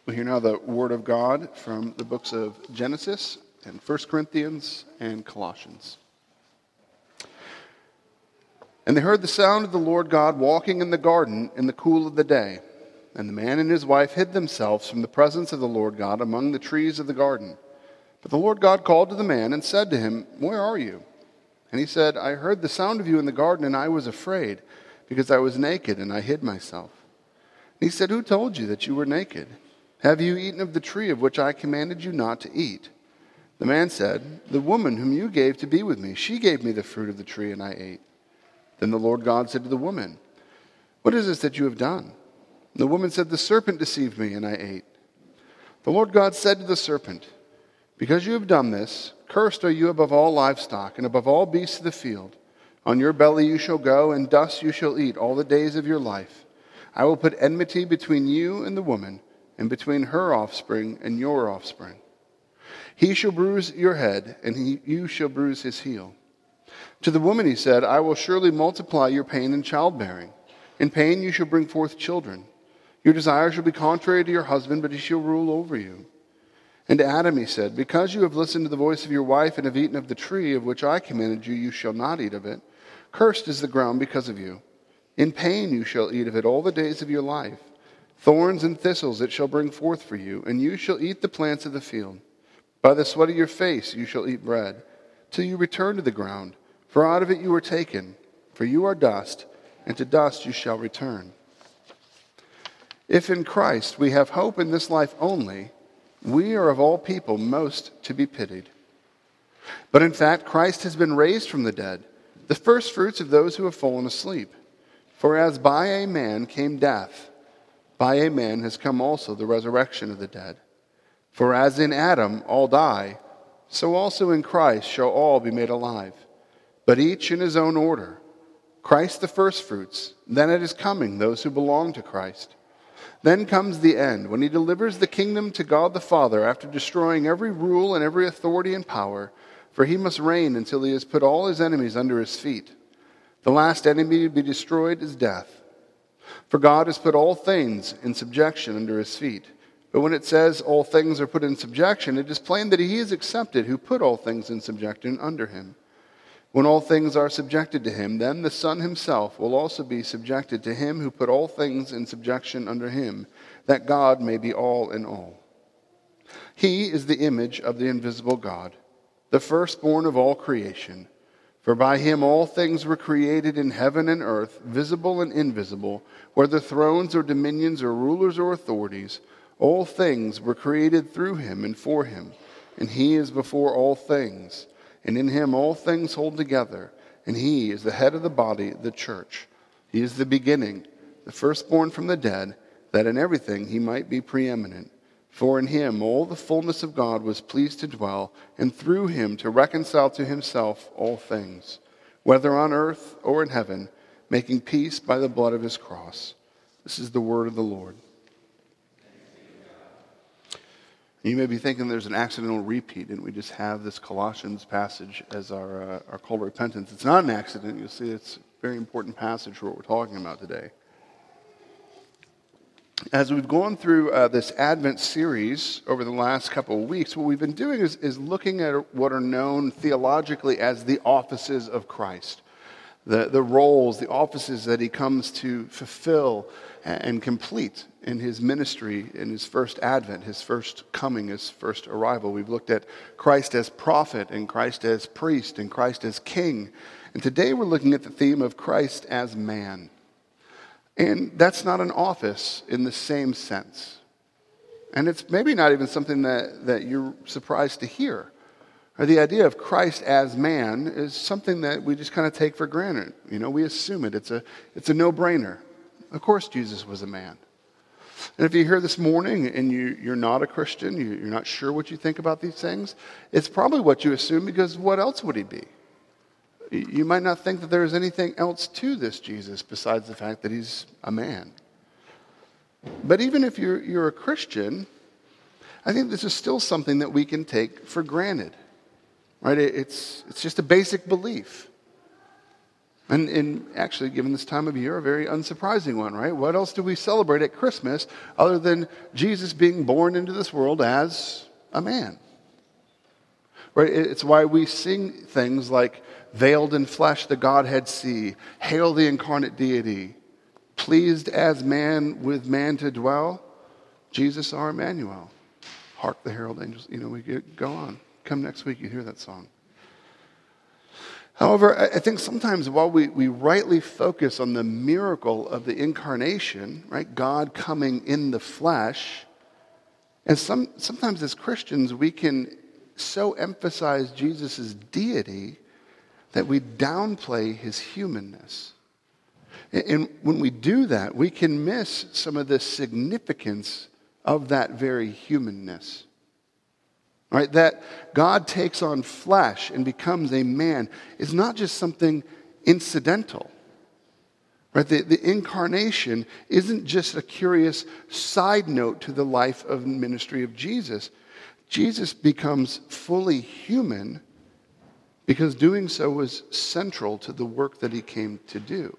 We hear now the Word of God from the books of Genesis and 1 Corinthians and Colossians. And they heard the sound of the Lord God walking in the garden in the cool of the day. And the man and his wife hid themselves from the presence of the Lord God among the trees of the garden. But the Lord God called to the man and said to him, "Where are you?" And he said, "I heard the sound of you in the garden, and I was afraid, because I was naked, and I hid myself." And he said, "Who told you that you were naked? Have you eaten of the tree of which I commanded you not to eat?" The man said, "The woman whom you gave to be with me, she gave me the fruit of the tree, and I ate." Then the Lord God said to the woman, "What is this that you have done?" And the woman said, "The serpent deceived me, and I ate." The Lord God said to the serpent, "Because you have done this, cursed are you above all livestock, and above all beasts of the field. On your belly you shall go, and dust you shall eat all the days of your life. I will put enmity between you and the woman, and between her offspring and your offspring. He shall bruise your head, and you shall bruise his heel." To the woman he said, "I will surely multiply your pain in childbearing. In pain you shall bring forth children. Your desire shall be contrary to your husband, but he shall rule over you." And to Adam he said, "Because you have listened to the voice of your wife and have eaten of the tree of which I commanded you, you shall not eat of it. Cursed is the ground because of you. In pain you shall eat of it all the days of your life. Thorns and thistles it shall bring forth for you, and you shall eat the plants of the field. By the sweat of your face you shall eat bread, till you return to the ground, for out of it you were taken. For you are dust, and to dust you shall return. If in Christ we have hope in this life only, we are of all people most to be pitied. But in fact, Christ has been raised from the dead, the firstfruits of those who have fallen asleep. For as by a man came death, by a man has come also the resurrection of the dead. For as in Adam all die, so also in Christ shall all be made alive, but each in his own order. Christ the firstfruits, then at his coming those who belong to Christ. Then comes the end, when he delivers the kingdom to God the Father after destroying every rule and every authority and power, for he must reign until he has put all his enemies under his feet. The last enemy to be destroyed is death. For God has put all things in subjection under his feet. But when it says all things are put in subjection, it is plain that he is accepted who put all things in subjection under him. When all things are subjected to him, then the Son himself will also be subjected to him who put all things in subjection under him, that God may be all in all. He is the image of the invisible God, the firstborn of all creation. For by him all things were created in heaven and earth, visible and invisible, whether thrones or dominions or rulers or authorities. All things were created through him and for him, and he is before all things. And in him all things hold together, and he is the head of the body, the church. He is the beginning, the firstborn from the dead, that in everything he might be preeminent. For in him all the fullness of God was pleased to dwell, and through him to reconcile to himself all things, whether on earth or in heaven, making peace by the blood of his cross. This is the word of the Lord. You may be thinking there's an accidental repeat. Didn't we just have this Colossians passage as our call to repentance? It's not an accident. You'll see it's a very important passage for what we're talking about today. As we've gone through this Advent series over the last couple of weeks, what we've been doing is looking at what are known theologically as the offices of Christ. The roles, the offices that he comes to fulfill and complete in his ministry, in his first advent, his first coming, his first arrival. We've looked at Christ as prophet, and Christ as priest, and Christ as king. And today we're looking at the theme of Christ as man. And that's not an office in the same sense. And it's maybe not even something that you're surprised to hear. Or the idea of Christ as man is something that we just kind of take for granted. You know, we assume it. It's a no-brainer. Of course Jesus was a man. And if you're here this morning and you're not a Christian, you're not sure what you think about these things, it's probably what you assume, because what else would he be? You might not think that there's anything else to this Jesus besides the fact that he's a man. But even if you're a Christian, I think this is still something that we can take for granted. Right? It's just a basic belief. And actually, given this time of year, a very unsurprising one, right? What else do we celebrate at Christmas other than Jesus being born into this world as a man? Right? It's why we sing things like, "Veiled in flesh the Godhead see, hail the incarnate deity, pleased as man with man to dwell, Jesus our Emmanuel. Hark the herald angels." We go on. Come next week, you hear that song. However, I think sometimes while we rightly focus on the miracle of the incarnation, right, God coming in the flesh, and sometimes as Christians we can so emphasize Jesus' deity that we downplay his humanness. And when we do that, we can miss some of the significance of that very humanness. Right? That God takes on flesh and becomes a man is not just something incidental. Right? The incarnation isn't just a curious side note to the life and ministry of Jesus. Jesus becomes fully human because doing so was central to the work that he came to do.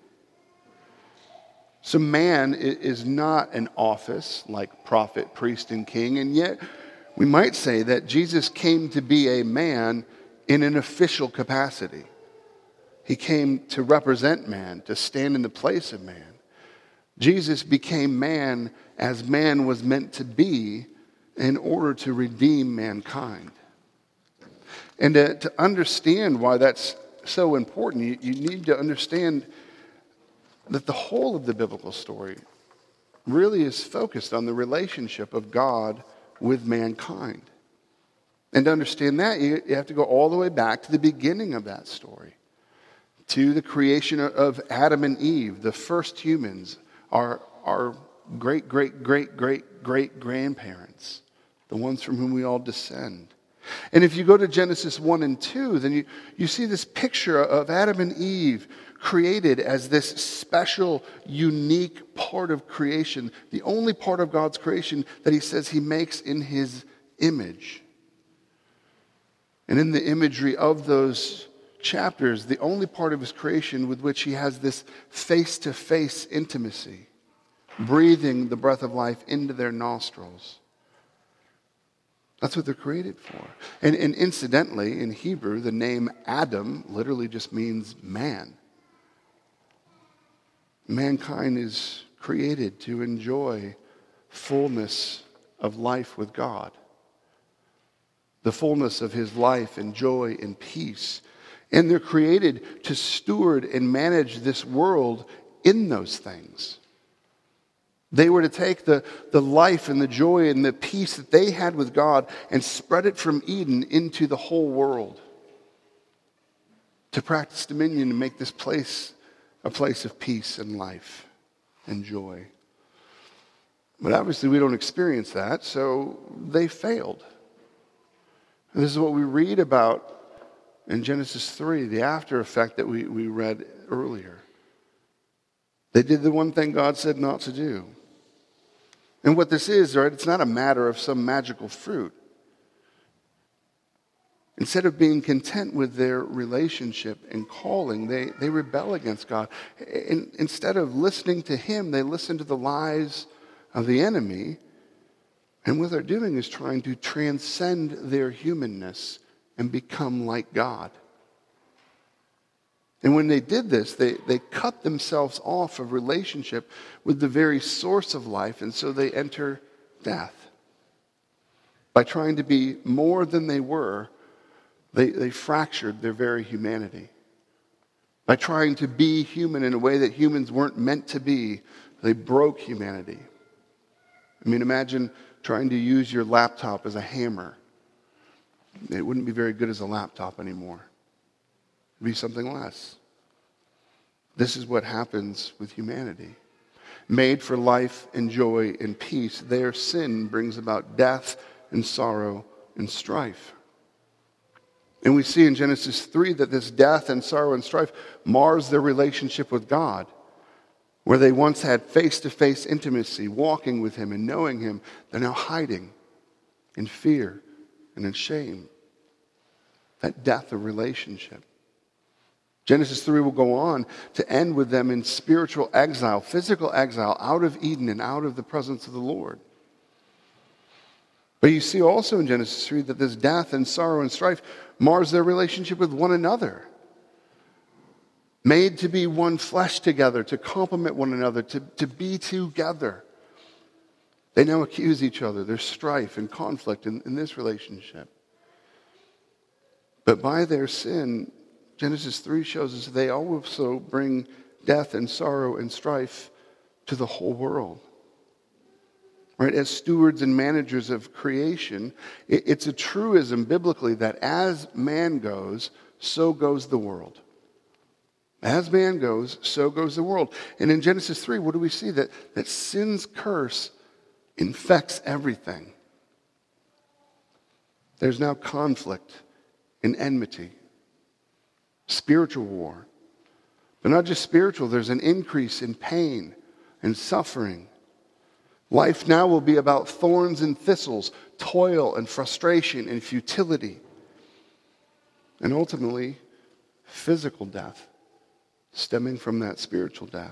So man is not an office like prophet, priest, and king, and yet we might say that Jesus came to be a man in an official capacity. He came to represent man, to stand in the place of man. Jesus became man as man was meant to be in order to redeem mankind. And to understand why that's so important, you need to understand that the whole of the biblical story really is focused on the relationship of God with mankind. And to understand that, you have to go all the way back to the beginning of that story, to the creation of Adam and Eve, the first humans, our great-great-great-great-great-grandparents, the ones from whom we all descend. And if you go to Genesis 1 and 2, then you see this picture of Adam and Eve created as this special, unique part of creation, the only part of God's creation that he says he makes in his image. And in the imagery of those chapters, the only part of his creation with which he has this face-to-face intimacy, breathing the breath of life into their nostrils. That's what they're created for. And incidentally, in Hebrew, the name Adam literally just means man. Mankind is created to enjoy fullness of life with God. The fullness of his life and joy and peace. And they're created to steward and manage this world in those things. They were to take the life and the joy and the peace that they had with God and spread it from Eden into the whole world. To practice dominion and make this place a place of peace and life and joy. But obviously we don't experience that, so they failed. And this is what we read about in Genesis 3, the after effect that we read earlier. They did the one thing God said not to do. And what this is, right, it's not a matter of some magical fruit. Instead of being content with their relationship and calling, they rebel against God. And instead of listening to him, they listen to the lies of the enemy. And what they're doing is trying to transcend their humanness and become like God. And when they did this, they cut themselves off of relationship with the very source of life, and so they enter death. By trying to be more than they were, they fractured their very humanity. By trying to be human in a way that humans weren't meant to be, they broke humanity. I mean, imagine trying to use your laptop as a hammer. It wouldn't be very good as a laptop anymore. It'd be something less. This is what happens with humanity. Made for life and joy and peace, their sin brings about death and sorrow and strife. And we see in Genesis 3 that this death and sorrow and strife mars their relationship with God. Where they once had face-to-face intimacy, walking with him and knowing him, they're now hiding in fear and in shame. That death of relationship. Genesis 3 will go on to end with them in spiritual exile, physical exile, out of Eden and out of the presence of the Lord. But you see also in Genesis 3 that this death and sorrow and strife mars their relationship with one another. Made to be one flesh together, to complement one another, to be together. They now accuse each other. There's strife and conflict in this relationship. But by their sin, Genesis 3 shows us they also bring death and sorrow and strife to the whole world. Right? As stewards and managers of creation, it's a truism biblically that as man goes, so goes the world. As man goes, so goes the world. And in Genesis 3, what do we see? That sin's curse infects everything. There's now conflict and enmity, spiritual war. But not just spiritual, there's an increase in pain and suffering. Life now will be about thorns and thistles, toil and frustration and futility. And ultimately, physical death stemming from that spiritual death.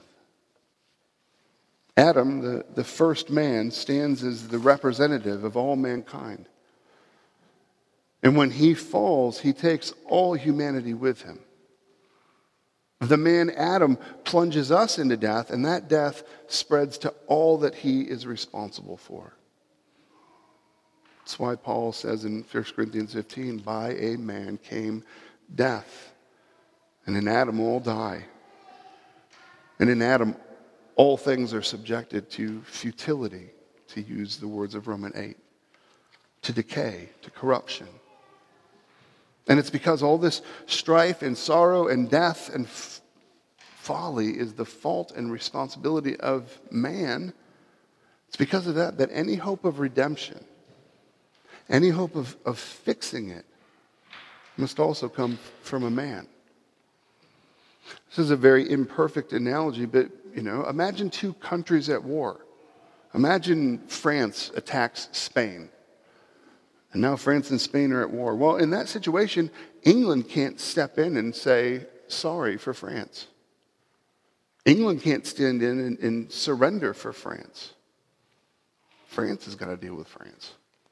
Adam, the first man, stands as the representative of all mankind. And when he falls, he takes all humanity with him. The man Adam plunges us into death, and that death spreads to all that he is responsible for. That's why Paul says in 1 Corinthians 15, by a man came death, and in Adam all die. And in Adam all things are subjected to futility, to use the words of Romans 8, to decay, to corruption. And it's because all this strife and sorrow and death and folly is the fault and responsibility of man. It's because of that any hope of redemption, any hope of fixing it must also come from a man. This is a very imperfect analogy, but imagine two countries at war. Imagine France attacks Spain. And now France and Spain are at war. Well, in that situation, England can't step in and say, sorry for France. England can't stand in and surrender for France. France has got to deal with France.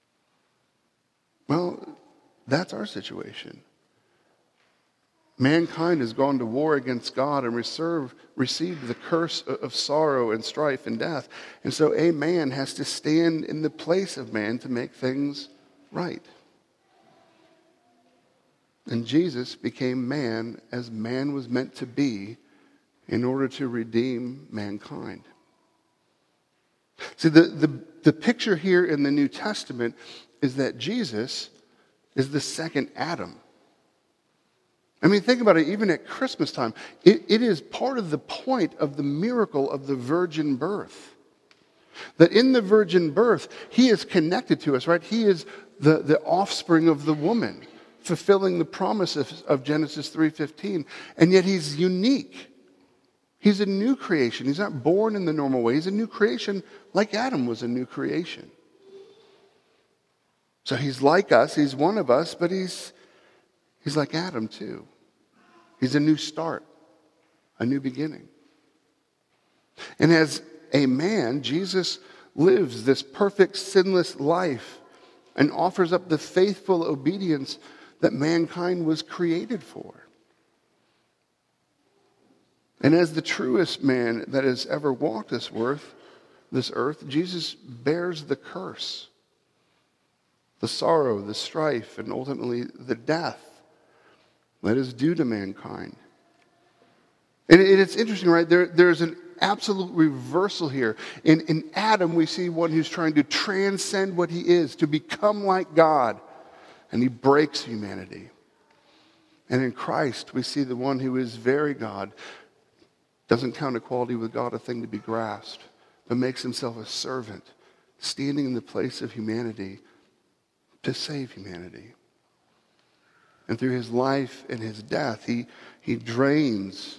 Well, that's our situation. Mankind has gone to war against God and received the curse of sorrow and strife and death. And so a man has to stand in the place of man to make things right. And Jesus became man as man was meant to be in order to redeem mankind. See, the picture here in the New Testament is that Jesus is the second Adam. I mean, think about it, even at Christmas time, it is part of the point of the miracle of the virgin birth. That in the virgin birth, he is connected to us, right? He is the offspring of the woman, fulfilling the promises of Genesis 3:15. And yet he's unique. He's a new creation. He's not born in the normal way. He's a new creation like Adam was a new creation. So he's like us. He's one of us, but he's like Adam too. He's a new start, a new beginning. And as a man, Jesus lives this perfect, sinless life and offers up the faithful obedience that mankind was created for. And as the truest man that has ever walked this earth, Jesus bears the curse, the sorrow, the strife, and ultimately the death that is due to mankind. And it's interesting, right? There's an absolute reversal here. In Adam, we see one who's trying to transcend what he is, to become like God, and he breaks humanity. And in Christ, we see the one who is very God, doesn't count equality with God a thing to be grasped, but makes himself a servant, standing in the place of humanity to save humanity. And through his life and his death, he drains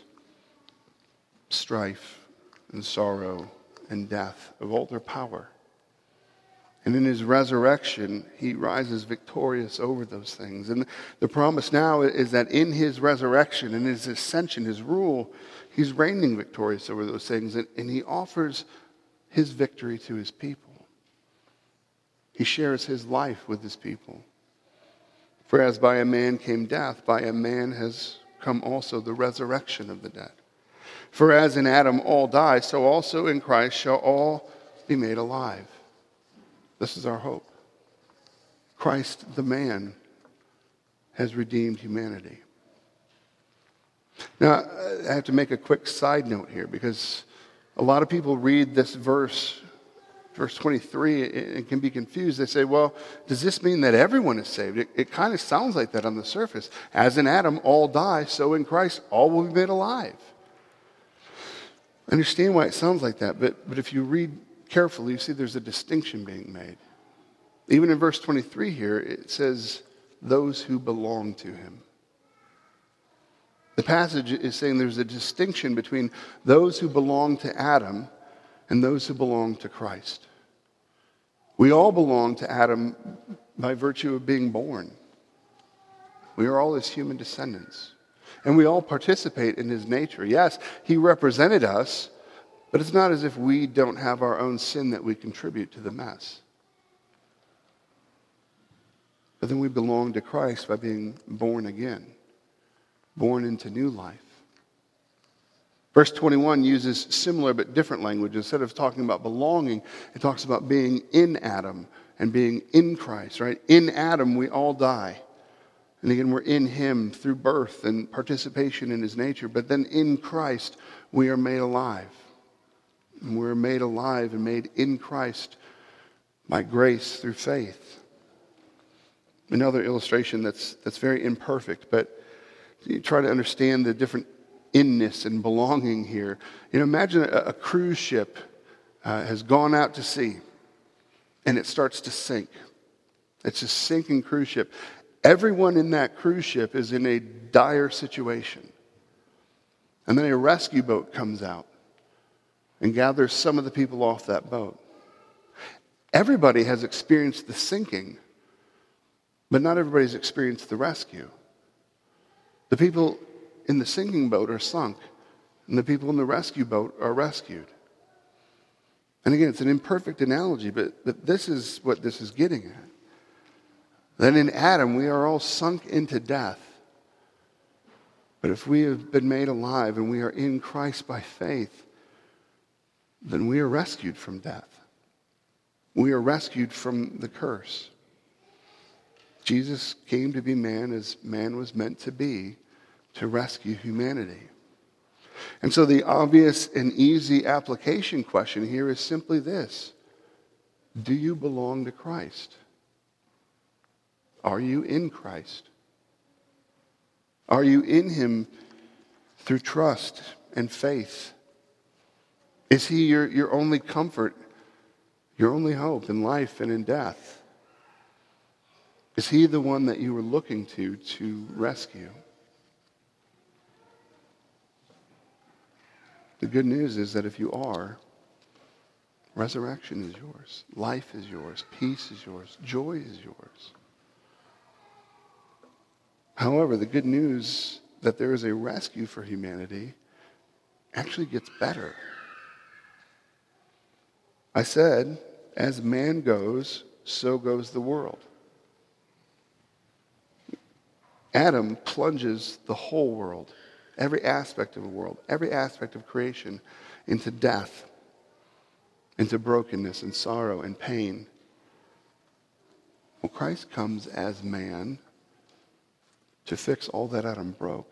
strife and sorrow and death of all their power. And in his resurrection, he rises victorious over those things. And the promise now is that in his resurrection, in his ascension, his rule, he's reigning victorious over those things. And he offers his victory to his people. He shares his life with his people. For as by a man came death, by a man has come also the resurrection of the dead. For as in Adam all die, so also in Christ shall all be made alive. This is our hope. Christ, the man, has redeemed humanity. Now, I have to make a quick side note here because a lot of people read this verse 23, and can be confused. They say, well, does this mean that everyone is saved? It kind of sounds like that on the surface. As in Adam, all die, so in Christ, all will be made alive. I understand why it sounds like that, but if you read carefully, you see there's a distinction being made. Even in verse 23 here, it says, those who belong to him. The passage is saying there's a distinction between those who belong to Adam and those who belong to Christ. We all belong to Adam by virtue of being born. We are all his human descendants. And we all participate in his nature. Yes, he represented us, but it's not as if we don't have our own sin that we contribute to the mess. But then we belong to Christ by being born again, born into new life. Verse 21 uses similar but different language. Instead of talking about belonging, it talks about being in Adam and being in Christ, right? In Adam, we all die. And again, we're in him through birth and participation in his nature. But then in Christ, we are made alive. And we're made alive and made in Christ by grace through faith. Another illustration that's very imperfect, but you try to understand the different inness and belonging here. Imagine a cruise ship has gone out to sea and it starts to sink. It's a sinking cruise ship. Everyone in that cruise ship is in a dire situation. And then a rescue boat comes out and gathers some of the people off that boat. Everybody has experienced the sinking, but not everybody's experienced the rescue. The people in the sinking boat are sunk, and the people in the rescue boat are rescued. And again, it's an imperfect analogy, but this is what this is getting at. Then in Adam, we are all sunk into death. But if we have been made alive and we are in Christ by faith, then we are rescued from death. We are rescued from the curse. Jesus came to be man as man was meant to be, to rescue humanity. And so the obvious and easy application question here is simply this: do you belong to Christ? Are you in Christ? Are you in him through trust and faith? Is he your only comfort, your only hope in life and in death? Is he the one that you were looking to rescue? The good news is that if you are, resurrection is yours, life is yours, peace is yours, joy is yours. However, the good news that there is a rescue for humanity actually gets better. I said, as man goes, so goes the world. Adam plunges the whole world, every aspect of the world, every aspect of creation, into death, into brokenness and sorrow and pain. Well, Christ comes as man to fix all that Adam broke.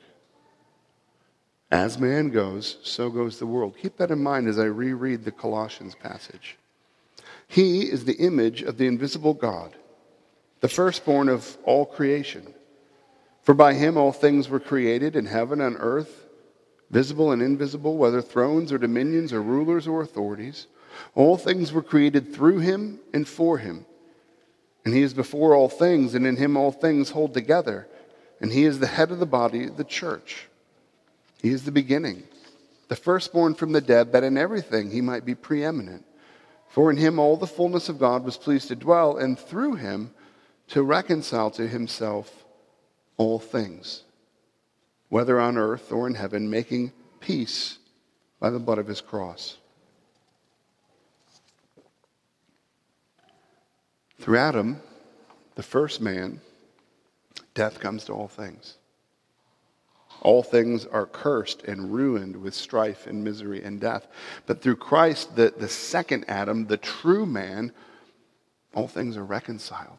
As man goes, so goes the world. Keep that in mind as I reread the Colossians passage. He is the image of the invisible God, the firstborn of all creation. For by him all things were created in heaven and earth, visible and invisible, whether thrones or dominions or rulers or authorities. All things were created through him and for him. And he is before all things, and in him all things hold together. And he is the head of the body, the church. He is the beginning, the firstborn from the dead, that in everything he might be preeminent. For in him all the fullness of God was pleased to dwell, and through him to reconcile to himself all things, whether on earth or in heaven, making peace by the blood of his cross. Through Adam, the first man, death comes to all things. All things are cursed and ruined with strife and misery and death. But through Christ, the second Adam, the true man, all things are reconciled.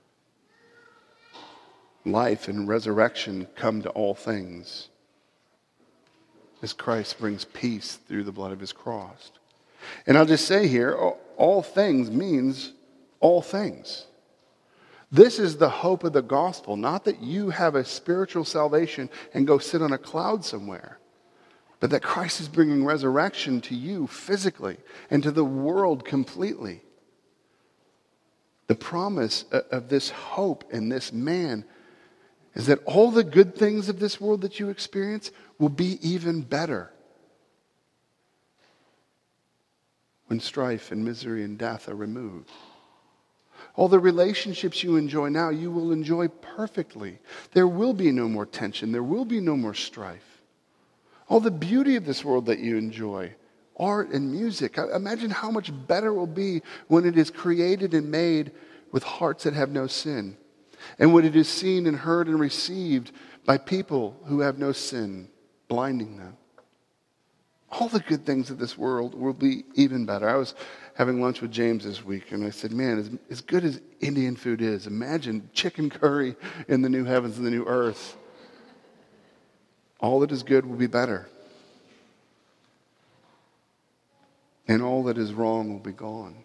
Life and resurrection come to all things as Christ brings peace through the blood of his cross. And I'll just say here, all things means all things. This is the hope of the gospel, not that you have a spiritual salvation and go sit on a cloud somewhere, but that Christ is bringing resurrection to you physically and to the world completely. The promise of this hope in this man is that all the good things of this world that you experience will be even better when strife and misery and death are removed. All the relationships you enjoy now, you will enjoy perfectly. There will be no more tension. There will be no more strife. All the beauty of this world that you enjoy, art and music, imagine how much better it will be when it is created and made with hearts that have no sin. And when it is seen and heard and received by people who have no sin, blinding them. All the good things of this world will be even better. I was having lunch with James this week, and I said, man, as good as Indian food is, imagine chicken curry in the new heavens and the new earth. All that is good will be better. And all that is wrong will be gone.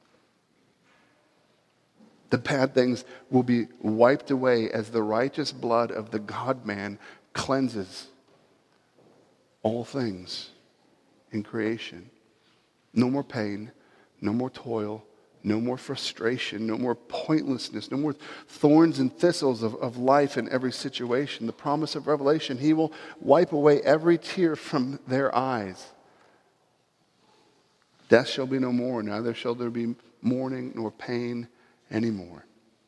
The bad things will be wiped away as the righteous blood of the God-man cleanses all things in creation. No more pain, no more toil, no more frustration, no more pointlessness, no more thorns and thistles of life in every situation. The promise of Revelation, he will wipe away every tear from their eyes. Death shall be no more, neither shall there be mourning nor pain anymore.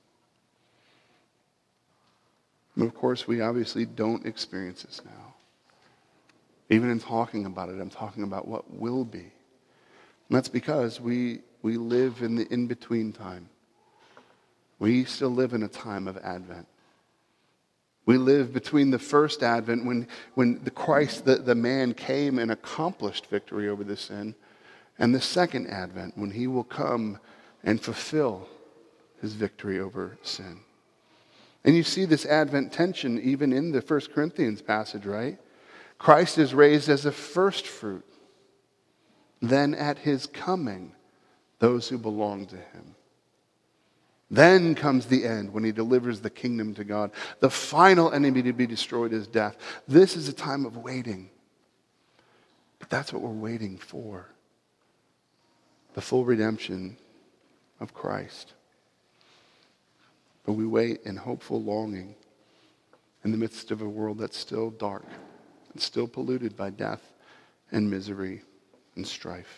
But of course, we obviously don't experience this now. Even in talking about it, I'm talking about what will be. And that's because we live in the in-between time. We still live in a time of Advent. We live between the first Advent when the Christ, the man, came and accomplished victory over the sin, and the second Advent when he will come and fulfill his victory over sin. And you see this Advent tension even in the 1 Corinthians passage, right? Christ is raised as a first fruit. Then at his coming, those who belong to him. Then comes the end when he delivers the kingdom to God. The final enemy to be destroyed is death. This is a time of waiting. But that's what we're waiting for. The full redemption of Christ. But we wait in hopeful longing in the midst of a world that's still dark and still polluted by death and misery and strife.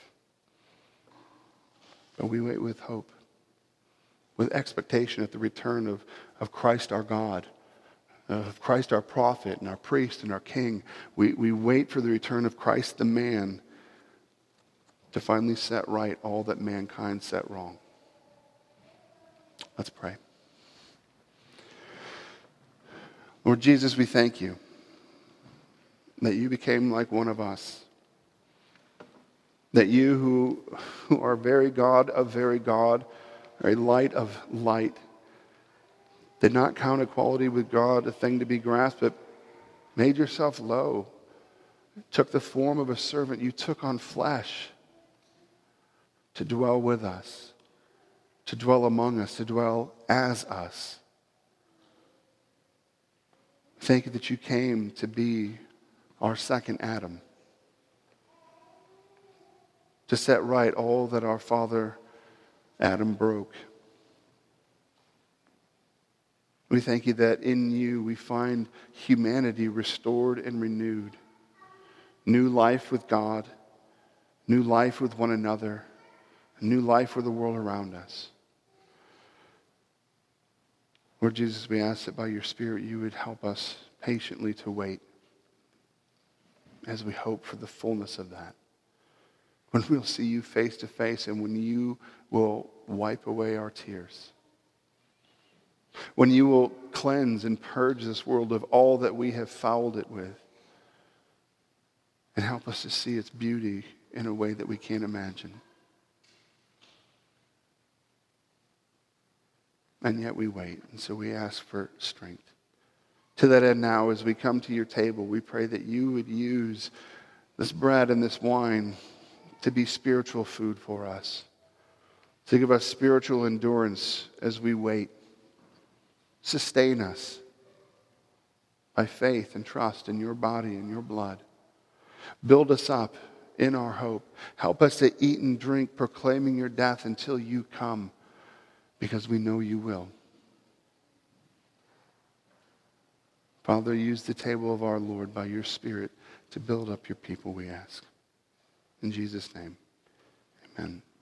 But we wait with hope, with expectation at the return of Christ our God, of Christ our prophet and our priest and our king. We wait for the return of Christ the man to finally set right all that mankind set wrong. Let's pray. Lord Jesus, we thank you that you became like one of us. That you who are very God of very God, are a light of light, did not count equality with God a thing to be grasped, but made yourself low, took the form of a servant. You took on flesh to dwell with us, to dwell among us, to dwell as us. Thank you that you came to be our second Adam, to set right all that our father Adam broke. We thank you that in you we find humanity restored and renewed. New life with God, new life with one another, a new life for the world around us. Lord Jesus, we ask that by your Spirit you would help us patiently to wait as we hope for the fullness of that. When we'll see you face to face and when you will wipe away our tears. When you will cleanse and purge this world of all that we have fouled it with. And help us to see its beauty in a way that we can't imagine. And yet we wait, and so we ask for strength. To that end now, as we come to your table, we pray that you would use this bread and this wine to be spiritual food for us. To give us spiritual endurance as we wait. Sustain us by faith and trust in your body and your blood. Build us up in our hope. Help us to eat and drink, proclaiming your death until you come, because we know you will. Father, use the table of our Lord by your Spirit to build up your people, we ask. In Jesus' name, amen.